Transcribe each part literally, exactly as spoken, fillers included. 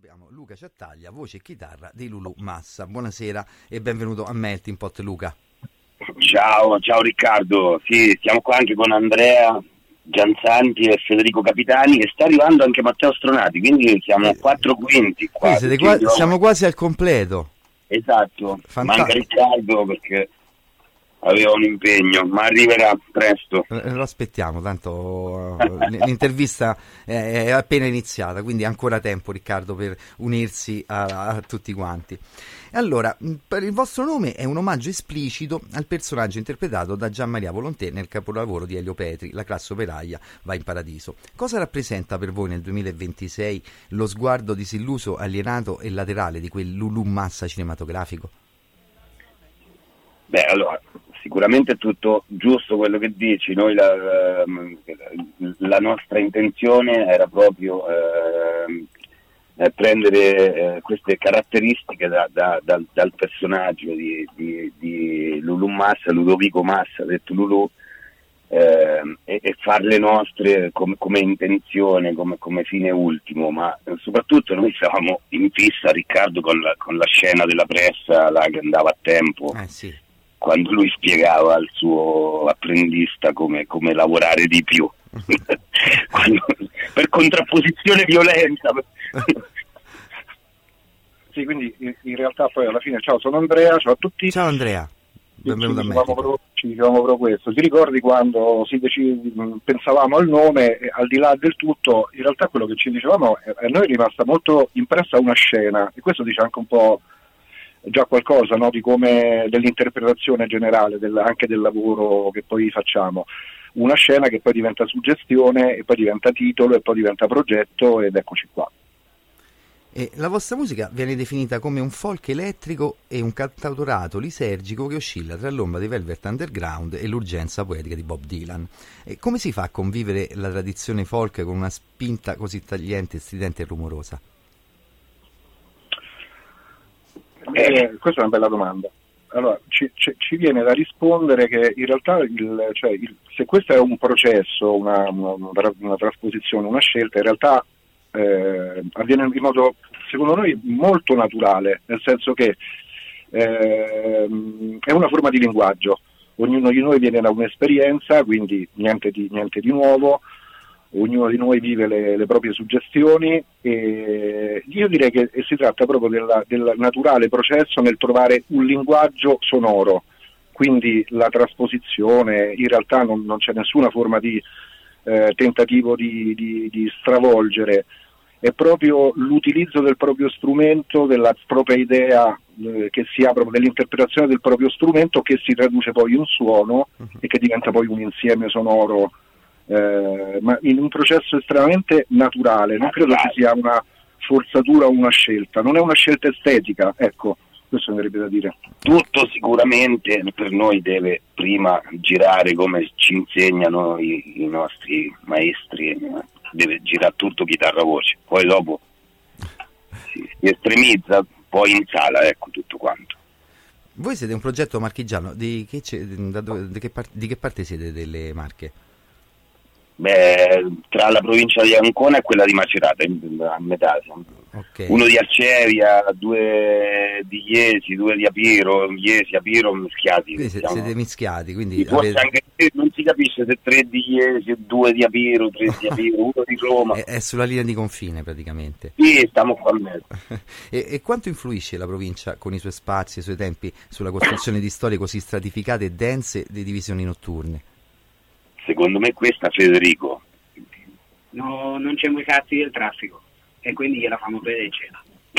abbiamo Luca Ciattaglia, voce e chitarra di Lulu Massa. Buonasera e benvenuto a Melting Pot, Luca. Ciao, ciao Riccardo. Sì, siamo qua anche con Andrea Gianzanti e Federico Capitani, e sta arrivando anche Matteo Stronati, quindi siamo eh, quattro quinti qua. Siete qua siamo quasi al completo. Esatto. Fantastico. Manca Riccardo perché aveva un impegno, ma arriverà presto. Lo aspettiamo, tanto l'intervista è appena iniziata, quindi ancora tempo, Riccardo, per unirsi a, a tutti quanti. Allora, il vostro nome è un omaggio esplicito al personaggio interpretato da Gian Maria Volonté nel capolavoro di Elio Petri, La classe operaia va in paradiso. Cosa rappresenta per voi nel duemilaventisei lo sguardo disilluso, alienato e laterale di quel Lulu Massa cinematografico? Beh, allora, sicuramente è tutto giusto quello che dici. Noi la, la nostra intenzione era proprio eh, prendere eh, queste caratteristiche da, da, dal, dal personaggio di, di, di Lulu Massa, Ludovico Massa, detto Lulu, eh, e, e farle nostre come, come intenzione, come, come fine ultimo. Ma soprattutto noi stavamo in fissa, Riccardo, con la, con la scena della pressa là che andava a tempo. Eh sì. Quando lui spiegava al suo apprendista come, come lavorare di più. Quando, per contrapposizione violenta. Sì, quindi in, in realtà poi alla fine, ciao, sono Andrea, ciao a tutti. Ciao Andrea, benvenuto ci a me. Proprio, ci dicevamo proprio questo. Ti ricordi quando si decide, pensavamo al nome, e al di là del tutto, in realtà quello che ci dicevamo, a noi è rimasta molto impressa una scena, e questo dice anche un po' già qualcosa, no, di come dell'interpretazione generale del, anche del lavoro che poi facciamo. Una scena che poi diventa suggestione, e poi diventa titolo, e poi diventa progetto, ed eccoci qua. E la vostra musica viene definita come un folk elettrico e un cantautorato lisergico che oscilla tra l'ombra di Velvet Underground e l'urgenza poetica di Bob Dylan. E come si fa a convivere la tradizione folk con una spinta così tagliente, stridente e rumorosa? Eh, questa è una bella domanda. Allora, ci, ci, ci viene da rispondere che in realtà il, cioè il, se questo è un processo, una, una, una trasposizione, una scelta, in realtà eh, avviene in modo, secondo noi, molto naturale, nel senso che eh, è una forma di linguaggio. Ognuno di noi viene da un'esperienza, quindi niente di, niente di nuovo. Ognuno di noi vive le, le proprie suggestioni, e io direi che si tratta proprio della, del naturale processo nel trovare un linguaggio sonoro, quindi la trasposizione, in realtà non, non c'è nessuna forma di eh, tentativo di, di, di stravolgere, è proprio l'utilizzo del proprio strumento, della propria idea eh, che si ha proprio dell'interpretazione del proprio strumento, che si traduce poi in un suono e che diventa poi un insieme sonoro. Eh, ma in un processo estremamente naturale, non credo ci sia una forzatura o una scelta, non è una scelta estetica, ecco, questo mi verrebbe da dire. Tutto sicuramente per noi deve prima girare come ci insegnano i, i nostri maestri, deve girare tutto chitarra-voce, poi dopo si, si estremizza, poi in sala, ecco, tutto quanto. Voi siete un progetto marchigiano, di che, da dove, di che, par- di che parte siete delle Marche? Beh, tra la provincia di Ancona e quella di Macerata, a metà. Okay. Uno di Arcevia, due di Iesi, due di Apiro, Iesi, Apiro mischiati. Quindi siete, siete mischiati, quindi forse avete... anche non si capisce se tre di Iesi, due di Apiro, tre di Apiro, uno di Roma. È, è sulla linea di confine praticamente. Sì, stiamo qua a mezzo. e, e quanto influisce la provincia con i suoi spazi e i suoi tempi sulla costruzione di storie così stratificate e dense di divisioni notturne? Secondo me questa, Federico. No, non c'è mai cazzi del traffico e quindi gliela fanno vedere cena.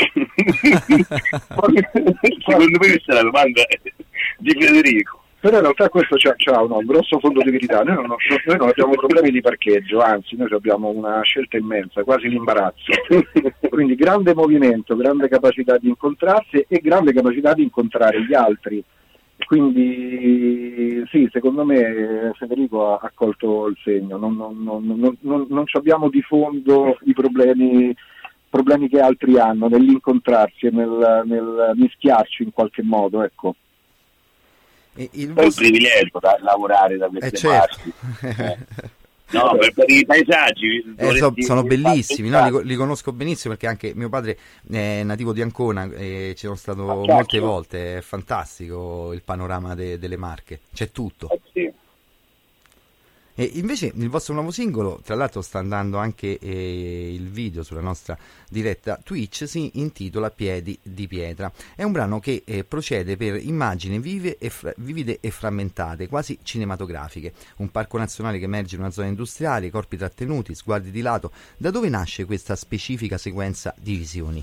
Secondo me questa è la domanda di Federico. Però in realtà questo c'ha, c'ha un, un grosso fondo di verità. Noi non, noi non abbiamo problemi di parcheggio, anzi noi abbiamo una scelta immensa, quasi l'imbarazzo. Quindi grande movimento, grande capacità di incontrarsi e grande capacità di incontrare gli altri. Quindi sì, secondo me Federico ha, ha colto il segno, non, non, non, non, non, non abbiamo di fondo i problemi, problemi che altri hanno nell'incontrarsi e nel, nel mischiarci in qualche modo, ecco. E il vostro... È un privilegio da lavorare da queste eh, certo. parti. Eh. No, per, per i paesaggi eh, so, sono bellissimi, no? li, li conosco benissimo perché anche mio padre è nativo di Ancona e ci sono stato ah, molte volte, è fantastico il panorama de, delle Marche, c'è tutto. Eh, sì. E invece il vostro nuovo singolo, tra l'altro sta andando anche eh, il video sulla nostra diretta Twitch, si intitola Piedi di pietra. È un brano che eh, procede per immagini vive e fra- vivide e frammentate, quasi cinematografiche. Un parco nazionale che emerge in una zona industriale, corpi trattenuti, sguardi di lato. Da dove nasce questa specifica sequenza di visioni?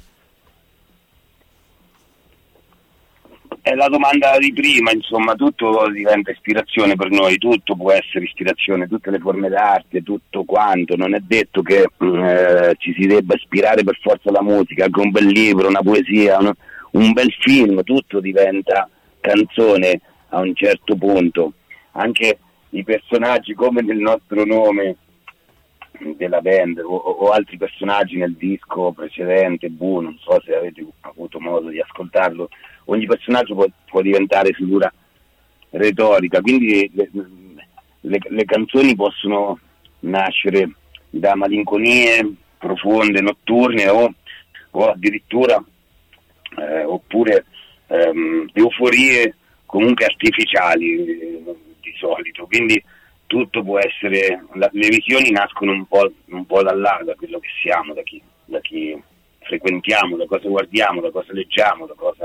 È la domanda di prima, insomma, tutto diventa ispirazione per noi, tutto può essere ispirazione, tutte le forme d'arte, tutto quanto, non è detto che eh, ci si debba ispirare per forza alla musica, anche un bel libro, una poesia, un, un bel film, tutto diventa canzone a un certo punto, anche i personaggi come nel nostro nome della band o, o altri personaggi nel disco precedente, Boo, non so se avete avuto modo di ascoltarlo, ogni personaggio può, può diventare figura retorica, quindi le, le, le canzoni possono nascere da malinconie profonde, notturne o, o addirittura eh, oppure ehm, euforie comunque artificiali eh, di solito, quindi tutto può essere, la, le visioni nascono un po', un po' da là, da quello che siamo, da chi, da chi frequentiamo, da cosa guardiamo, da cosa leggiamo, da cosa...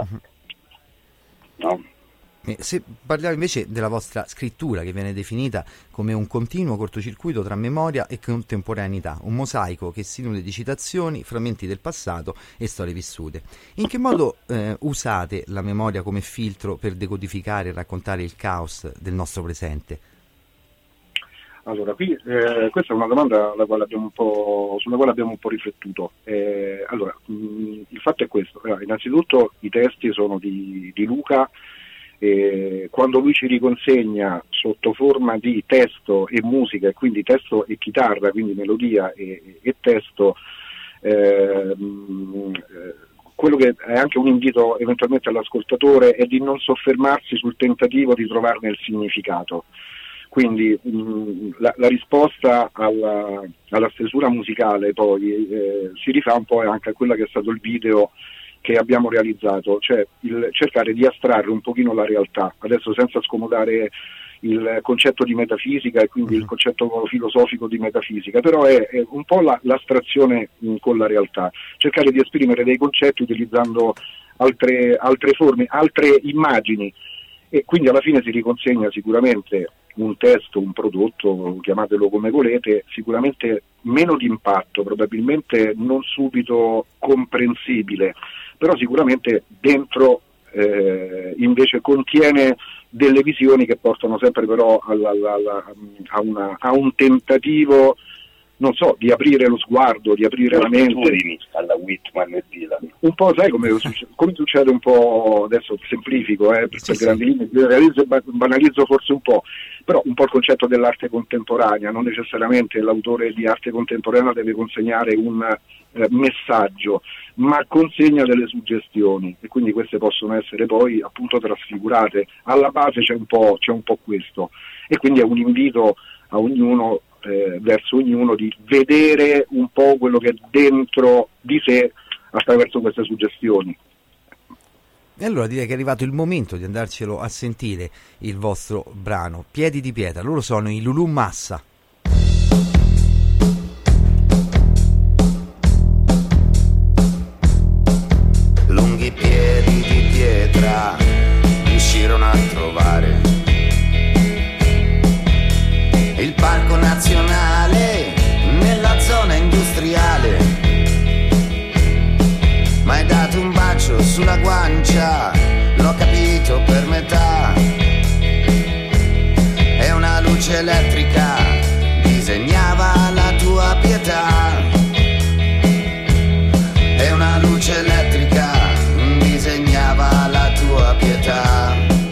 No? Se parliamo invece della vostra scrittura, che viene definita come un continuo cortocircuito tra memoria e contemporaneità, un mosaico che si nutre di citazioni, frammenti del passato e storie vissute. In che modo eh, usate la memoria come filtro per decodificare e raccontare il caos del nostro presente? Allora, qui eh, questa è una domanda alla quale abbiamo un po', sulla quale abbiamo un po' riflettuto. Eh, allora, mh, il fatto è questo. Allora, innanzitutto i testi sono di, di Luca. Eh, quando lui ci riconsegna sotto forma di testo e musica, e quindi testo e chitarra, quindi melodia e, e testo, eh, mh, quello che è anche un invito eventualmente all'ascoltatore è di non soffermarsi sul tentativo di trovarne il significato. Quindi mh, la, la risposta alla, alla stesura musicale poi eh, si rifà un po' anche a quella che è stato il video che abbiamo realizzato, cioè il cercare di astrarre un pochino la realtà, adesso senza scomodare il concetto di metafisica e quindi il concetto filosofico di metafisica, però è, è un po' la, l'astrazione mh, con la realtà, cercare di esprimere dei concetti utilizzando altre, altre forme, altre immagini, e quindi alla fine si riconsegna sicuramente un testo, un prodotto, chiamatelo come volete, sicuramente meno di impatto, probabilmente non subito comprensibile, però sicuramente dentro eh, invece contiene delle visioni che portano sempre però alla, alla, alla, a, una, a un tentativo, non so, di aprire lo sguardo, di aprire la mente. Alla Whitman e Dylan. Un po', sai come, come succede un po', adesso semplifico, eh, per, sì, per sì. grandi linee, realizzo, banalizzo forse un po', però un po' il concetto dell'arte contemporanea, non necessariamente l'autore di arte contemporanea deve consegnare un eh, messaggio, ma consegna delle suggestioni, e quindi queste possono essere poi appunto trasfigurate. Alla base c'è un po', c'è un po' questo, e quindi è un invito a ognuno, eh, verso ognuno, di vedere un po' quello che è dentro di sé attraverso queste suggestioni. E allora direi che è arrivato il momento di andarcelo a sentire, il vostro brano Piedi di pietra. Loro sono i Lulu Massa. Lunghi piedi di pietra riuscirono a trovare il parco nazionale nella zona industriale. M'hai dato un bacio sulla guancia, l'ho capito per metà. E una luce elettrica disegnava la tua pietà. E una luce elettrica disegnava la tua pietà.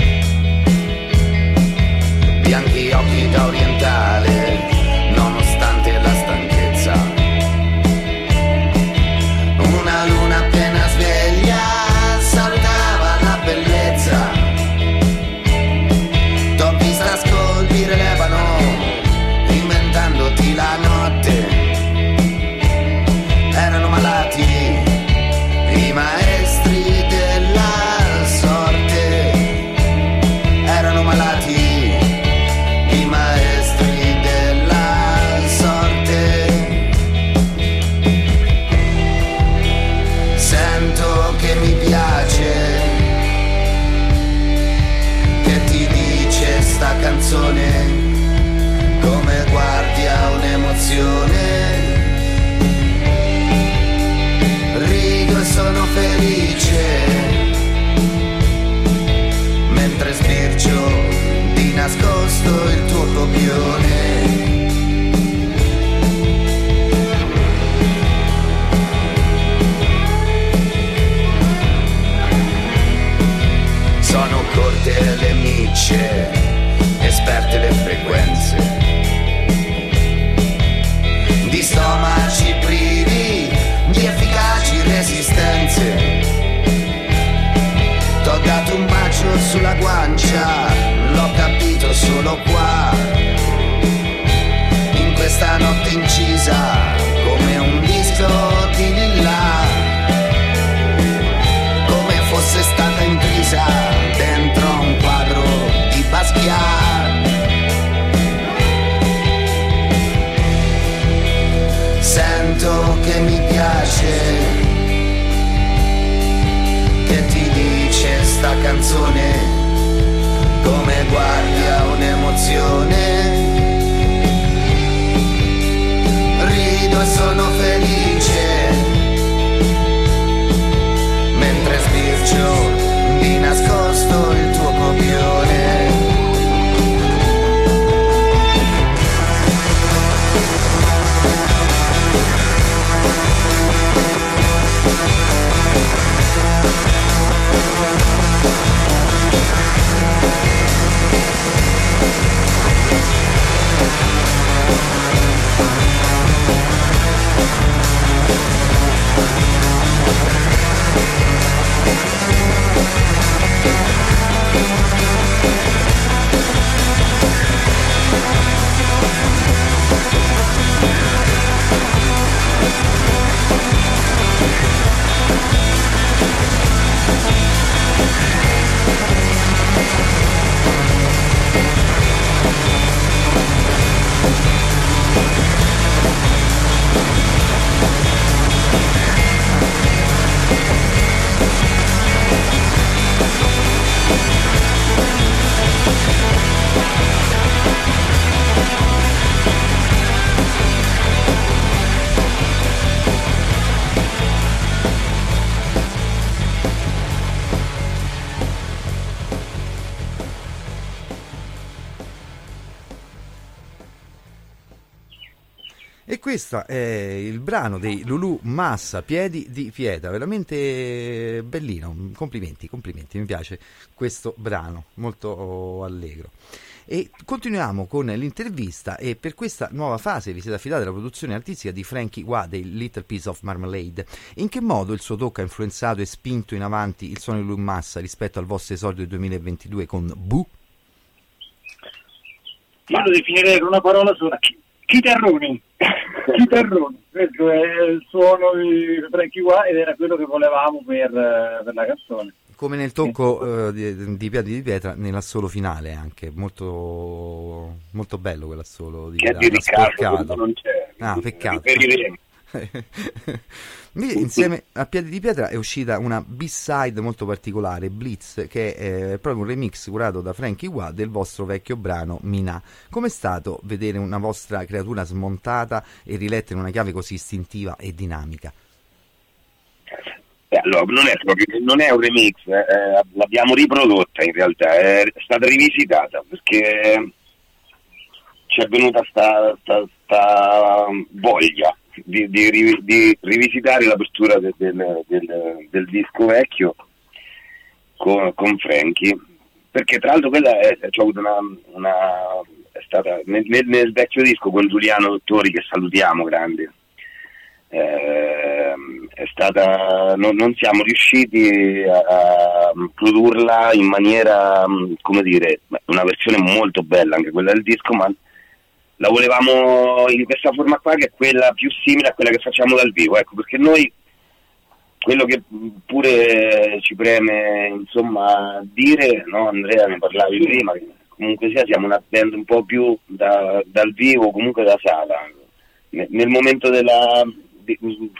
Bianchi occhi da orientale, nonostante la stanchezza. Una luna appena sveglia salutava la bellezza. T'ho vista scolpire l'ebano maestri della sorte erano malati, i maestri della sorte. Sento che mi piace, che ti dice sta canzone, come guardi a un'emozione. Rido e sono felice, mentre sbircio di nascosto il tuo copione. Sono corte le micce, esperte le frequenze, di stomaci privi di efficaci resistenze. T'ho dato un bacio sulla guancia, l'ho capito solo qua, in questa notte incisa come un disco di lilla, come fosse stata intrisa dentro un quadro di Basquiat. Sento che mi piace, che ti dice sta canzone, come guardi a un'emozione. Rido e sono felice, mentre sbircio di nascosto il tuo copione. E questo è il brano dei Lulu Massa, Piedi di Pietra, veramente bellino, complimenti, complimenti, mi piace questo brano, molto allegro. E continuiamo con l'intervista, e per questa nuova fase vi siete affidati alla produzione artistica di Frankie Wah dei Little Piece of Marmalade. In che modo il suo tocco ha influenzato e spinto in avanti il suono di Lulu Massa rispetto al vostro esordio del duemilaventidue con Boo? Io lo definirei con una parola sola: chitarroni. Chitarroni, questo è il suono di Frankie Wah ed era quello che volevamo per, per la canzone. Come nel tocco sì. uh, di, di Piedi di Pietra, nell'assolo finale anche, molto molto bello quell'assolo di che da, di da Riccardo non c'è. Ah, peccato. Invece, insieme a Piedi di Pietra è uscita una B-side molto particolare, Blitz, che è proprio un remix curato da Frankie Wah del vostro vecchio brano Minà. Com'è stato vedere una vostra creatura smontata e riletta in una chiave così istintiva e dinamica? Eh, allora, non è proprio, non è un remix, eh, l'abbiamo riprodotta in realtà, è stata rivisitata perché ci è venuta sta, sta, sta voglia Di, di, di rivisitare l'apertura del, del, del, del disco vecchio con, con Frankie, perché tra l'altro quella è, c'è avuto una, una è stata nel, nel vecchio disco con Giuliano Dottori, che salutiamo, grande, eh, è stata non, non siamo riusciti a, a produrla in maniera, come dire, una versione molto bella anche quella del disco, ma la volevamo in questa forma qua, che è quella più simile a quella che facciamo dal vivo, ecco, perché noi quello che pure ci preme insomma dire, no, Andrea, ne parlavi prima, che comunque sia siamo una band un po' più da, dal vivo, comunque da sala, nel momento della... Di...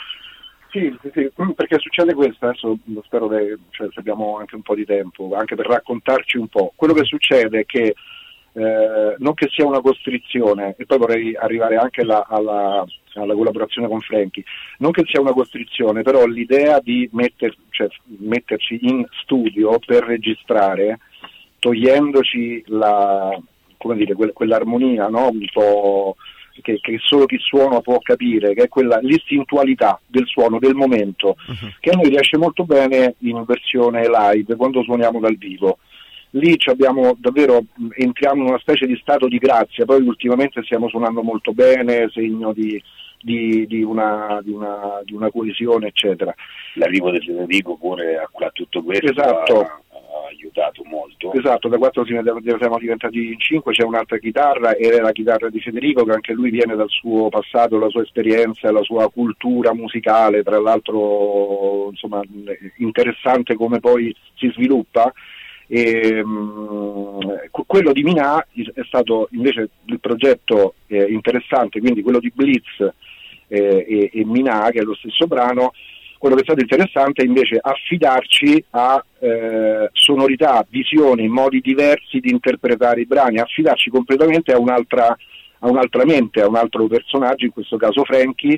Sì, sì, sì, perché succede questo, adesso spero che cioè, abbiamo anche un po' di tempo, anche per raccontarci un po'. Quello che succede è che eh, non che sia una costrizione, e poi vorrei arrivare anche alla, alla, alla collaborazione con Frankie, non che sia una costrizione, però l'idea di metter, cioè, metterci in studio per registrare, togliendoci la, come dire, que- quell'armonia, no? Un po' che, che solo chi suona può capire, che è quella l'istintualità del suono, del momento, uh-huh. che a noi riesce molto bene in versione live quando suoniamo dal vivo. Lì abbiamo davvero, entriamo in una specie di stato di grazia, poi ultimamente stiamo suonando molto bene, segno di, di, di, una, di, una, di una coesione, eccetera. L'arrivo di Federico pure a tutto questo esatto. ha, ha aiutato molto. Esatto, da quattro siamo diventati in cinque, c'è un'altra chitarra ed è la chitarra di Federico, che anche lui viene dal suo passato, la sua esperienza, la sua cultura musicale, tra l'altro insomma interessante come poi si sviluppa. E, mh, quello di Minà è stato invece il progetto eh, interessante, quindi quello di Blitz eh, e, e Minà, che è lo stesso brano. Quello che è stato interessante è invece affidarci a eh, sonorità, visioni, modi diversi di interpretare i brani, affidarci completamente a un'altra, a un'altra mente, a un altro personaggio, in questo caso Frankie,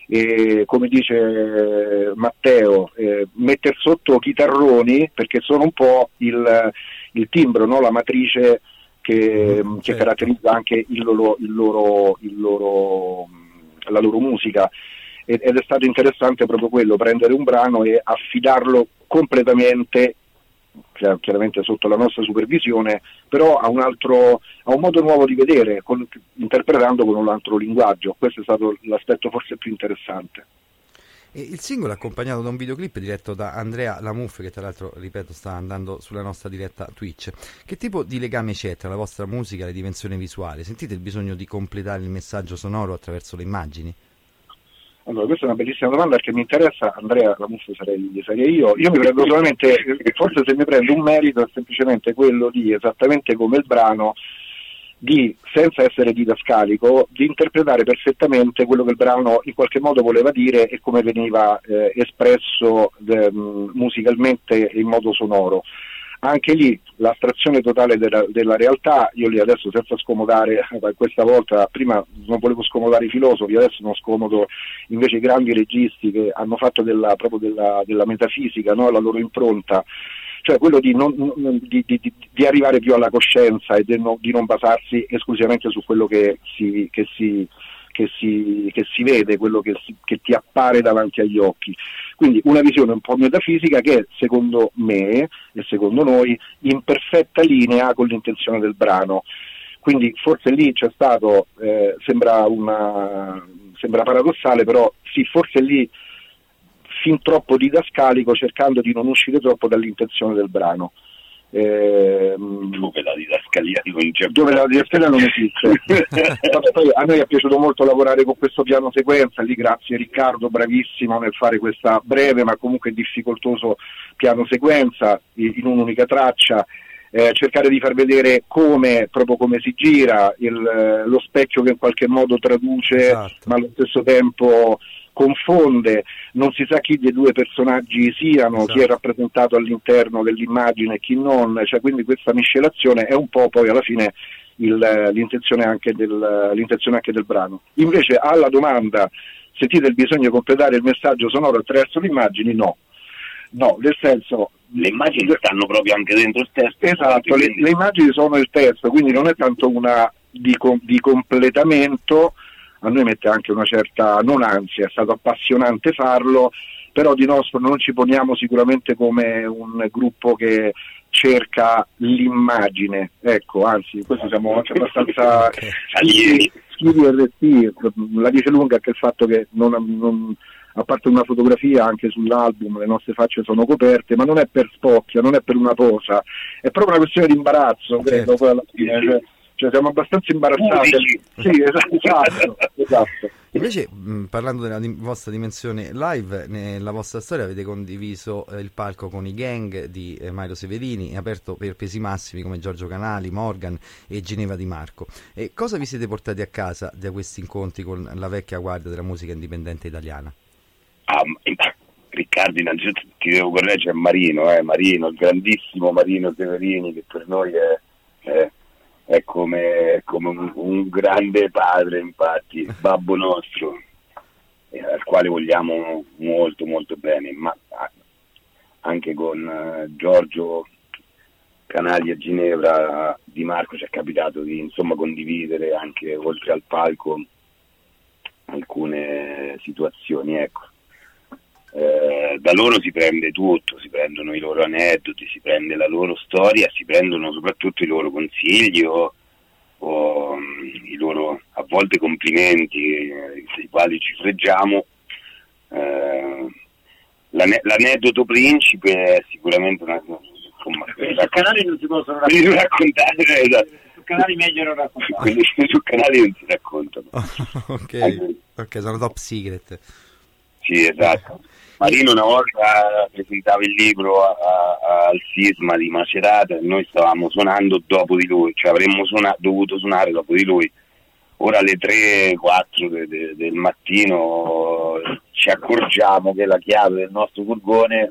e come dice Matteo, eh, metter sotto chitarroni, perché sono un po' il, il timbro, no? La matrice che, mm, che certo. caratterizza anche il loro, il loro, il loro, la loro musica. Ed è stato interessante proprio quello, prendere un brano e affidarlo completamente, chiaramente sotto la nostra supervisione, però a un altro, a un modo nuovo di vedere, con, interpretando con un altro linguaggio. Questo è stato l'aspetto forse più interessante. E il singolo è accompagnato da un videoclip diretto da Andrea Lamuffe, che tra l'altro, ripeto, sta andando sulla nostra diretta Twitch. Che tipo di legame c'è tra la vostra musica e la dimensione visuale? Sentite il bisogno di completare il messaggio sonoro attraverso le immagini? Allora, questa è una bellissima domanda perché mi interessa. Andrea Lamuffe sarei, sarei io. Io mi prendo solamente, forse se mi prendo un merito è semplicemente quello di, esattamente come il brano, di, senza essere didascalico, di interpretare perfettamente quello che il brano in qualche modo voleva dire e come veniva eh, espresso de, musicalmente in modo sonoro. Anche lì l'astrazione totale della, della realtà, io lì adesso senza scomodare, questa volta, prima non volevo scomodare i filosofi, adesso non scomodo invece i grandi registi che hanno fatto della, proprio della, della metafisica, no? La loro impronta, cioè quello di, non, di, di, di arrivare più alla coscienza e di non, di non basarsi esclusivamente su quello che si, che si, che si, che si vede, quello che, si, che ti appare davanti agli occhi. Quindi una visione un po' metafisica che secondo me e secondo noi in perfetta linea con l'intenzione del brano. Quindi forse lì c'è stato, eh, sembra, una, sembra paradossale, però sì, forse lì fin troppo didascalico, cercando di non uscire troppo dall'intenzione del brano. Eh, dove la didascalia non c'è, dove la didascalia non esiste. Poi a noi è piaciuto molto lavorare con questo piano sequenza, lì grazie a Riccardo, bravissimo nel fare questa breve ma comunque difficoltoso piano sequenza in un'unica traccia, eh, cercare di far vedere come, proprio come si gira, il, lo specchio che in qualche modo traduce, esatto. ma allo stesso tempo confonde, non si sa chi dei due personaggi siano, esatto. chi è rappresentato all'interno dell'immagine e chi non, cioè quindi questa miscelazione è un po' poi alla fine il, l'intenzione, anche del, l'intenzione anche del brano. Invece alla domanda, sentite il bisogno di completare il messaggio sonoro attraverso le immagini, no, no, nel senso... Le immagini stanno proprio anche dentro il testo. Esatto, le, le immagini sono il testo, quindi non è tanto una di, di completamento. A noi mette anche una certa, non ansia, è stato appassionante farlo, però di nostro non ci poniamo sicuramente come un gruppo che cerca l'immagine, ecco, anzi, questo siamo anche abbastanza schivi e resti. La dice lunga anche il fatto che non, non, a parte una fotografia anche sull'album le nostre facce sono coperte, ma non è per spocchia, non è per una posa, è proprio una questione di imbarazzo, credo, poi alla fine, cioè, cioè siamo abbastanza imbarazzati. Sì, esatto, esatto, esatto. Invece, mh, parlando della di- vostra dimensione live, nella vostra storia avete condiviso eh, il palco con i gang di eh, Mario Severini e aperto per pesi massimi come Giorgio Canali, Morgan e Ginevra Di Marco. E cosa vi siete portati a casa da questi incontri con la vecchia guardia della musica indipendente italiana? Ah, Riccardo, innanzitutto ti devo correggere, è Marino, eh, Marino, il grandissimo Marino Severini, che per noi è, è, è come, come un, un grande padre, infatti, il babbo nostro, eh, al quale vogliamo molto molto bene, ma anche con eh, Giorgio Canali e Ginevra Di Marco ci è capitato di insomma condividere anche oltre al palco alcune situazioni, ecco. Eh, da loro si prende tutto, si prendono i loro aneddoti, si prende la loro storia, si prendono soprattutto i loro consigli o, o um, i loro a volte complimenti, eh, sui quali ci freggiamo. Eh, l'ane- l'aneddoto principe è sicuramente una, insomma, quelli sul canale non si possono raccontare, raccontare, esatto. Sul canale meglio non raccontare, quelli sul canale non si raccontano. ok, ok, sono top secret. Sì, esatto. Marino una volta presentava il libro a, a, al Sisma di Macerata e noi stavamo suonando dopo di lui, cioè avremmo suona, dovuto suonare dopo di lui. Ora alle tre quattro de, de, del mattino ci accorgiamo che la chiave del nostro furgone,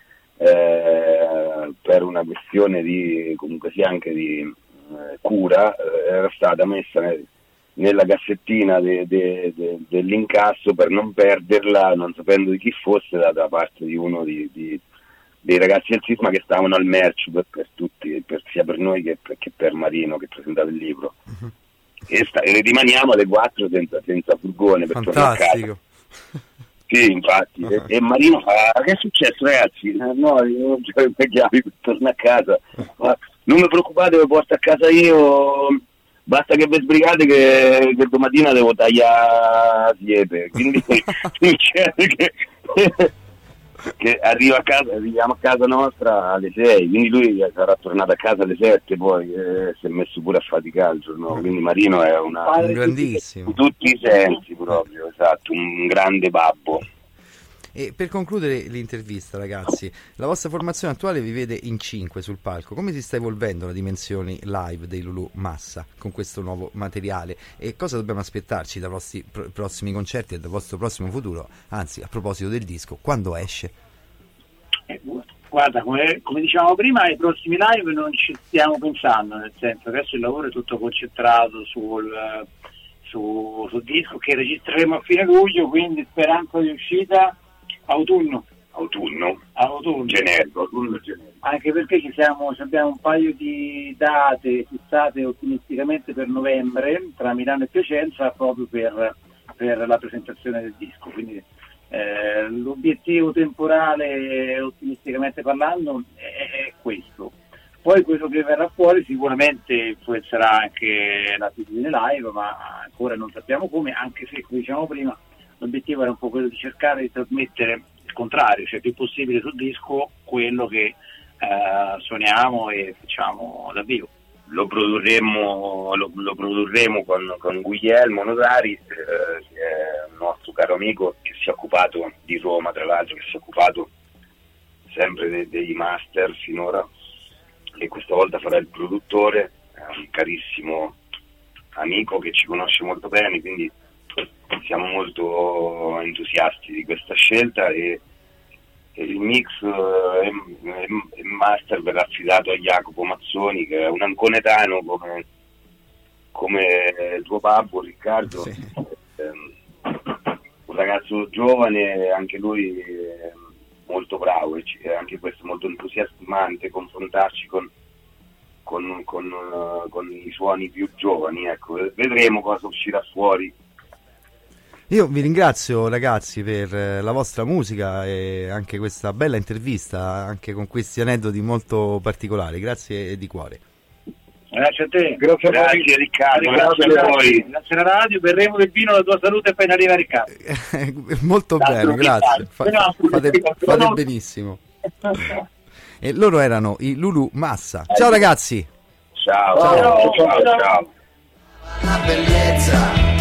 eh, per una questione di comunque sia anche di eh, cura, eh, era stata messa nel, nella cassettina de, de, de, dell'incasso per non perderla, non sapendo di chi fosse, da, da parte di uno di, di, dei ragazzi del Sisma che stavano al merch per, per tutti, per, sia per noi che per, che per Marino che presentava il libro. Uh-huh. E, sta, e rimaniamo alle quattro senza, senza furgone per tornare a casa. Sì, infatti. Uh-huh. E, e Marino fa: che è successo, ragazzi? No, io non c'ho le chiavi per tornare a casa. Ma non mi preoccupate, vi porto a casa io. Basta che vi sbrigate che, che domattina devo tagliare siepe, quindi succede che, che arriva a casa, arriviamo a casa nostra alle sei, quindi lui sarà tornato a casa alle sette, poi eh, si è messo pure a faticare il giorno, quindi Marino è una, un grandissimo, in tutti i sensi proprio, esatto, un grande babbo. E per concludere l'intervista, ragazzi, la vostra formazione attuale vi vede in cinque sul palco. Come si sta evolvendo la dimensione live dei Lulu Massa con questo nuovo materiale? E cosa dobbiamo aspettarci dai vostri pro- prossimi concerti e dal vostro prossimo futuro? Anzi, a proposito del disco, quando esce? Eh, guarda, come, come dicevamo prima, ai prossimi live non ci stiamo pensando, nel senso che adesso il lavoro è tutto concentrato sul, su, sul disco che registreremo a fine luglio, quindi speranza di uscita autunno autunno autunno generico autunno generico, anche perché ci siamo ci abbiamo un paio di date fissate ottimisticamente per novembre tra Milano e Piacenza proprio per, per la presentazione del disco, quindi eh, l'obiettivo temporale ottimisticamente parlando è, è questo. Poi quello che verrà fuori sicuramente influenzerà anche l'attitudine live, ma ancora non sappiamo come, anche se, come dicevamo prima, l'obiettivo era un po' quello di cercare di trasmettere il contrario, cioè più possibile sul disco quello che eh, suoniamo e facciamo dal vivo. Lo produrremo, lo, lo produrremo con, con Guglielmo Notari, eh, che è un nostro caro amico che si è occupato di Roma, tra l'altro, che si è occupato sempre de, dei master finora, e questa volta farà il produttore, è un carissimo amico che ci conosce molto bene, quindi siamo molto entusiasti di questa scelta, e, e il mix e, e master verrà affidato a Jacopo Mazzoni, che è un anconetano come, come tuo babbo Riccardo, sì. eh, un ragazzo giovane, anche lui eh, molto bravo, e anche questo molto entusiasmante confrontarci con, con, con, uh, con i suoni più giovani, ecco, vedremo cosa uscirà fuori. Io vi ringrazio, ragazzi, per la vostra musica e anche questa bella intervista, anche con questi aneddoti molto particolari. Grazie di cuore. Grazie a te. Grazie, grazie a voi. Riccardo, grazie, grazie a voi. Grazie alla radio, berremo del vino, la tua salute appena arriva Riccardo. Molto da bene, grazie. Fa, fate, fate benissimo. E loro erano i Lulu Massa. Ciao ragazzi. Ciao, ciao, ciao, ciao. ciao. la bellezza